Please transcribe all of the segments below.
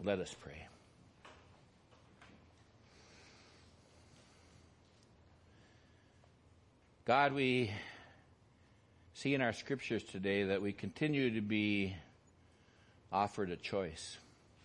Let us pray. God, we see in our scriptures today that we continue to be offered a choice.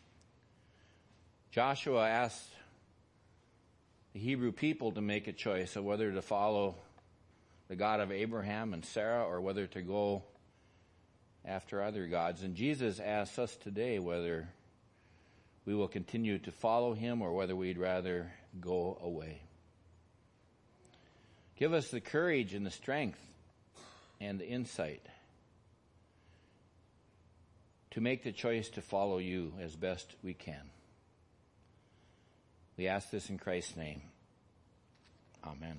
Joshua asked the Hebrew people to make a choice of whether to follow the God of Abraham and Sarah or whether to go after other gods. And Jesus asks us today whether we will continue to follow him or whether we'd rather go away. Give us the courage and the strength and the insight to make the choice to follow you as best we can. We ask this in Christ's name. Amen.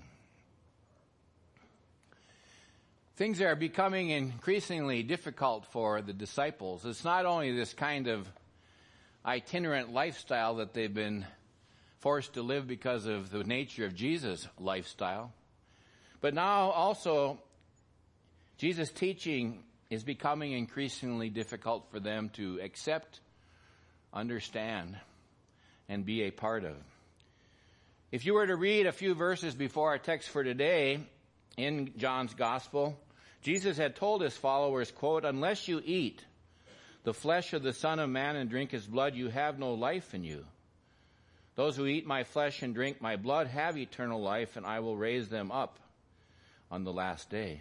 Things are becoming increasingly difficult for the disciples. It's not only this kind of itinerant lifestyle that they've been forced to live because of the nature of Jesus' lifestyle, but now also Jesus' teaching is becoming increasingly difficult for them to accept, understand, and be a part of. If you were to read a few verses before our text for today in John's Gospel, Jesus had told his followers, quote, "Unless you eat the flesh of the Son of Man and drink his blood, you have no life in you. Those who eat my flesh and drink my blood have eternal life, and I will raise them up on the last day."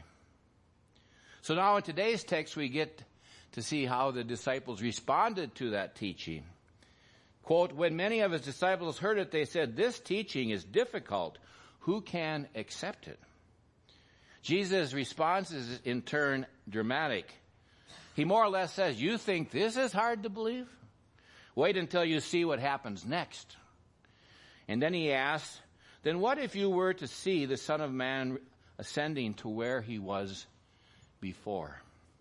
So now in today's text, we get to see how the disciples responded to that teaching. Quote, "When many of his disciples heard it, they said, 'This teaching is difficult. Who can accept it?'" Jesus' response is in turn dramatic. He more or less says, "You think this is hard to believe? Wait until you see what happens next." And then he asks, "Then what if you were to see the Son of Man ascending to where he was before?"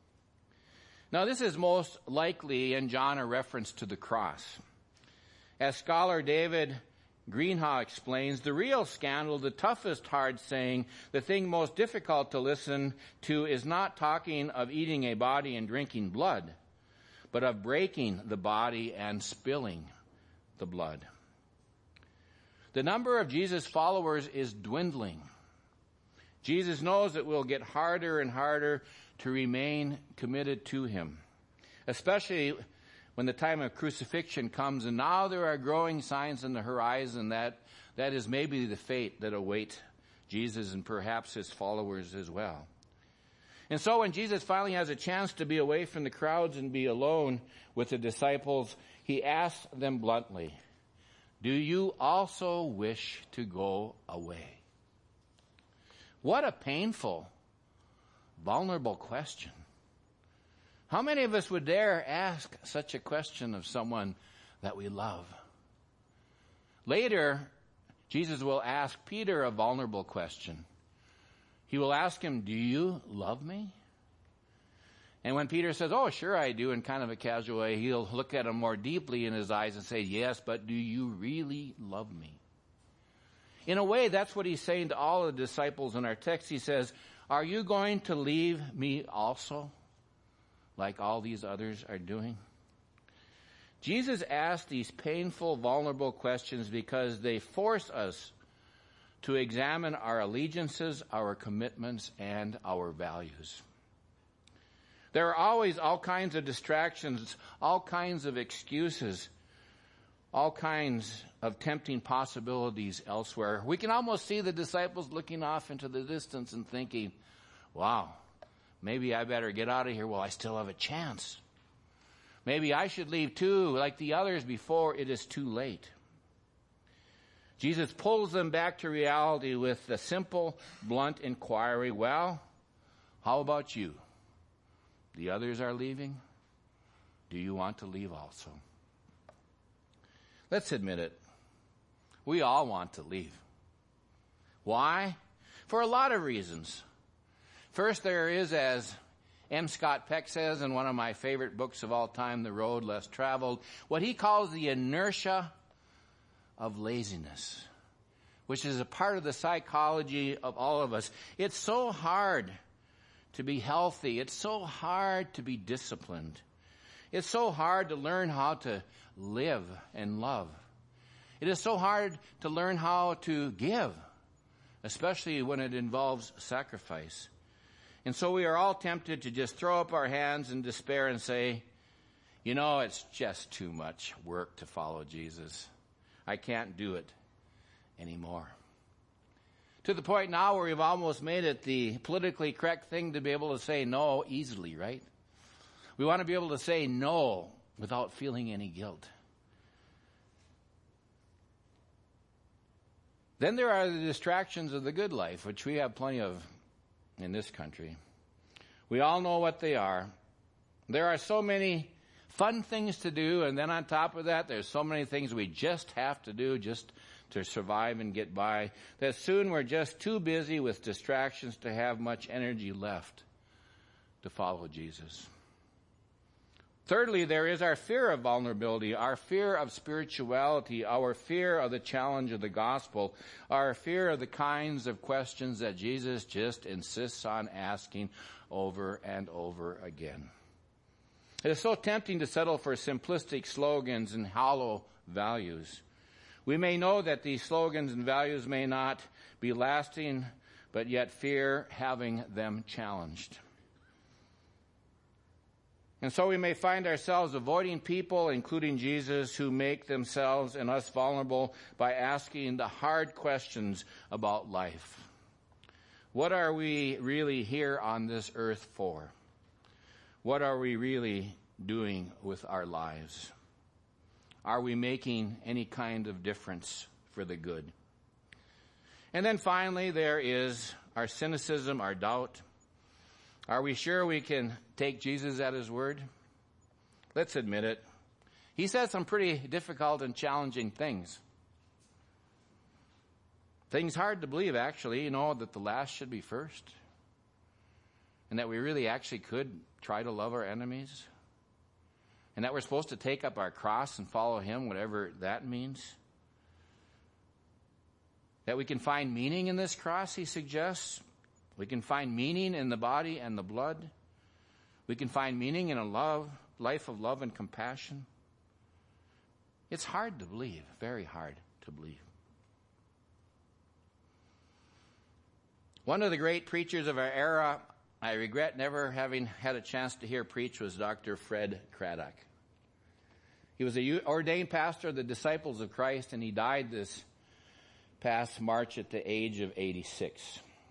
Now this is most likely in John a reference to the cross. As scholar David Greenhaw explains, the real scandal, the toughest hard saying, the thing most difficult to listen to is not talking of eating a body and drinking blood, but of breaking the body and spilling the blood. The number of Jesus' followers is dwindling. Jesus knows it will get harder and harder to remain committed to him, especially when the time of crucifixion comes, and now there are growing signs on the horizon that is maybe the fate that awaits Jesus and perhaps his followers as well. And so when Jesus finally has a chance to be away from the crowds and be alone with the disciples, he asks them bluntly, "Do you also wish to go away?" What a painful, vulnerable question. How many of us would dare ask such a question of someone that we love? Later, Jesus will ask Peter a vulnerable question. He will ask him, "Do you love me?" And when Peter says, "Oh, sure I do," in kind of a casual way, he'll look at him more deeply in his eyes and say, "Yes, but do you really love me?" In a way, that's what he's saying to all the disciples in our text. He says, "Are you going to leave me also, like all these others are doing?" Jesus asked these painful, vulnerable questions because they force us to examine our allegiances, our commitments, and our values. There are always all kinds of distractions, all kinds of excuses, all kinds of tempting possibilities elsewhere. We can almost see the disciples looking off into the distance and thinking, "Wow, maybe I better get out of here while I still have a chance. Maybe I should leave too, like the others, before it is too late." Jesus pulls them back to reality with the simple, blunt inquiry, "Well, how about you? The others are leaving. Do you want to leave also?" Let's admit it. We all want to leave. Why? For a lot of reasons. First, there is, as M. Scott Peck says in one of my favorite books of all time, The Road Less Traveled, what he calls the inertia of laziness, which is a part of the psychology of all of us. It's so hard to be healthy. It's so hard to be disciplined. It's so hard to learn how to live and love. It is so hard to learn how to give, especially when it involves sacrifice. And so we are all tempted to just throw up our hands in despair and say, you know, it's just too much work to follow Jesus. I can't do it anymore. To the point now where we've almost made it the politically correct thing to be able to say no easily, right? We want to be able to say no without feeling any guilt. Then there are the distractions of the good life, which we have plenty of in this country. We all know what they are. There are so many fun things to do, and then on top of that, there's so many things we just have to do just to survive and get by, that soon we're just too busy with distractions to have much energy left to follow Jesus. Thirdly, there is our fear of vulnerability, our fear of spirituality, our fear of the challenge of the gospel, our fear of the kinds of questions that Jesus just insists on asking over and over again. It is so tempting to settle for simplistic slogans and hollow values. We may know that these slogans and values may not be lasting, but yet fear having them challenged. And so we may find ourselves avoiding people, including Jesus, who make themselves and us vulnerable by asking the hard questions about life. What are we really here on this earth for? What are we really doing with our lives? Are we making any kind of difference for the good? And then finally, there is our cynicism, our doubt. Are we sure we can take Jesus at his word? Let's admit it. He said some pretty difficult and challenging things. Things hard to believe, actually, that the last should be first. And that we really actually could try to love our enemies. And that we're supposed to take up our cross and follow him, whatever that means. That we can find meaning in this cross, he suggests. We can find meaning in the body and the blood. We can find meaning in a life of love and compassion. It's hard to believe, very hard to believe. One of the great preachers of our era, I regret never having had a chance to hear preach, was Dr. Fred Craddock. He was an ordained pastor of the Disciples of Christ, and he died this past March at the age of 86.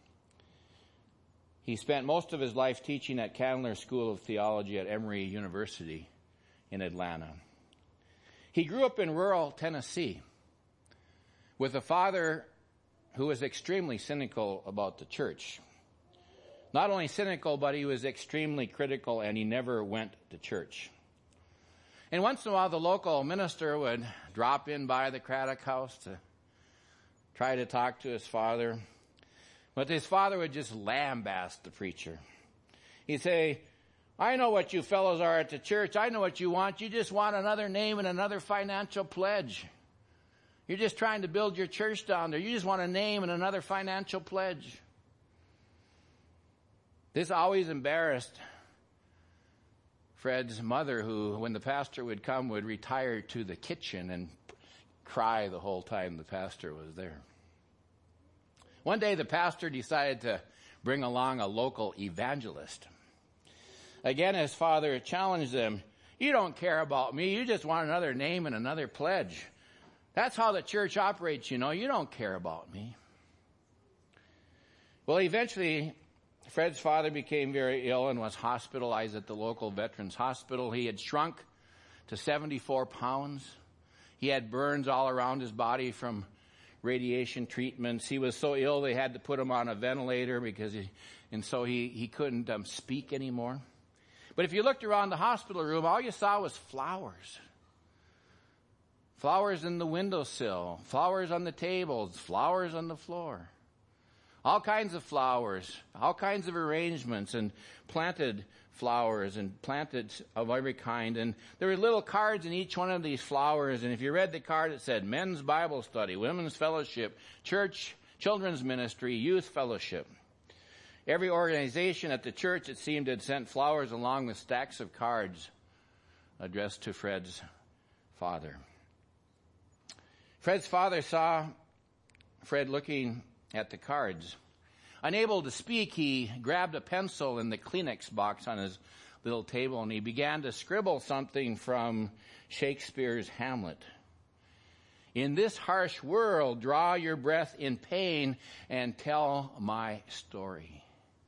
He spent most of his life teaching at Candler School of Theology at Emory University in Atlanta. He grew up in rural Tennessee with a father who was extremely cynical about the church. Not only cynical, but he was extremely critical, and he never went to church. And once in a while, the local minister would drop in by the Craddock house to try to talk to his father. But his father would just lambaste the preacher. He'd say, I know what you fellows are at the church. I know what you want. You just want another name and another financial pledge. You're just trying to build your church down there. You just want a name and another financial pledge. This always embarrassed Fred's mother, who, when the pastor would come, would retire to the kitchen and cry the whole time the pastor was there. One day, the pastor decided to bring along a local evangelist. Again, his father challenged them. You don't care about me. You just want another name and another pledge. That's how the church operates, You don't care about me. Well, eventually, Fred's father became very ill and was hospitalized at the local Veterans Hospital. He had shrunk to 74 pounds. He had burns all around his body from radiation treatments. He was so ill they had to put him on a ventilator so he couldn't speak anymore. But if you looked around the hospital room, all you saw was flowers. Flowers in the windowsill, flowers on the tables, flowers on the floor. All kinds of flowers, all kinds of arrangements, and planted flowers and planted of every kind. And there were little cards in each one of these flowers. And if you read the card, it said men's Bible study, women's fellowship, church, children's ministry, youth fellowship. Every organization at the church, it seemed, had sent flowers along with stacks of cards addressed to Fred's father. Fred's father saw Fred looking at the cards. Unable to speak, he grabbed a pencil in the Kleenex box on his little table and he began to scribble something from Shakespeare's Hamlet. In this harsh world, draw your breath in pain and tell my story.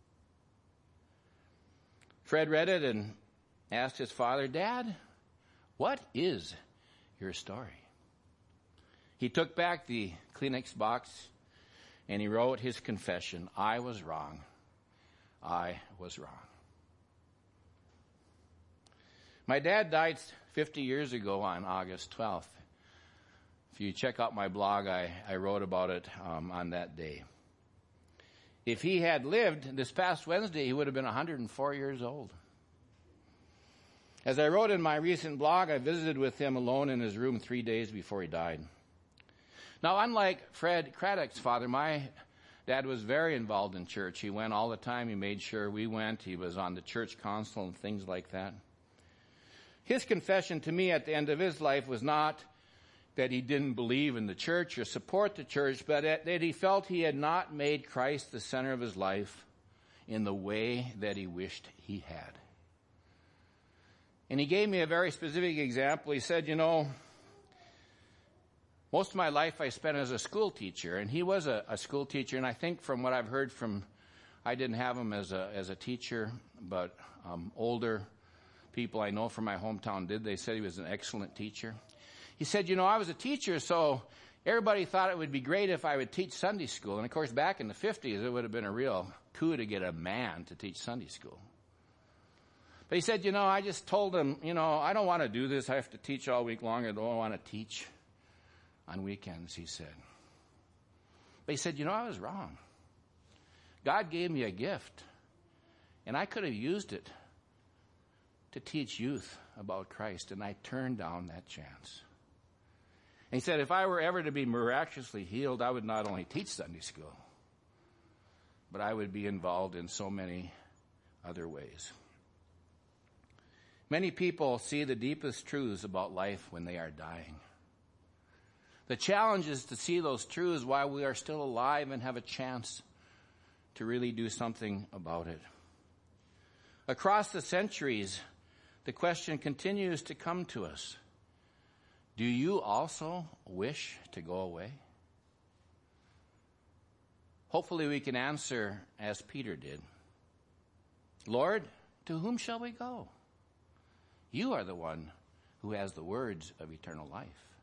Fred read it and asked his father, Dad, what is your story? He took back the Kleenex box and he wrote his confession. I was wrong. I was wrong. My dad died 50 years ago on August 12th. If you check out my blog, I wrote about it on that day. If he had lived this past Wednesday, he would have been 104 years old. As I wrote in my recent blog, I visited with him alone in his room 3 days before he died. Now, unlike Fred Craddock's father, my dad was very involved in church. He went all the time. He made sure we went. He was on the church council and things like that. His confession to me at the end of his life was not that he didn't believe in the church or support the church, but that he felt he had not made Christ the center of his life in the way that he wished he had. And he gave me a very specific example. He said, most of my life I spent as a school teacher, and he was a school teacher, and I think from what I've heard I didn't have him as a teacher, but older people I know from my hometown did. They said he was an excellent teacher. He said, I was a teacher, so everybody thought it would be great if I would teach Sunday school. And of course, back in the 50s, it would have been a real coup to get a man to teach Sunday school. But he said, I just told him, I don't want to do this. I have to teach all week long. I don't want to teach on weekends, he said. But he said, I was wrong. God gave me a gift, and I could have used it to teach youth about Christ, and I turned down that chance. And he said, if I were ever to be miraculously healed, I would not only teach Sunday school, but I would be involved in so many other ways. Many people see the deepest truths about life when they are dying. The challenge is to see those truths while we are still alive and have a chance to really do something about it. Across the centuries, the question continues to come to us. Do you also wish to go away? Hopefully we can answer as Peter did. Lord, to whom shall we go? You are the one who has the words of eternal life.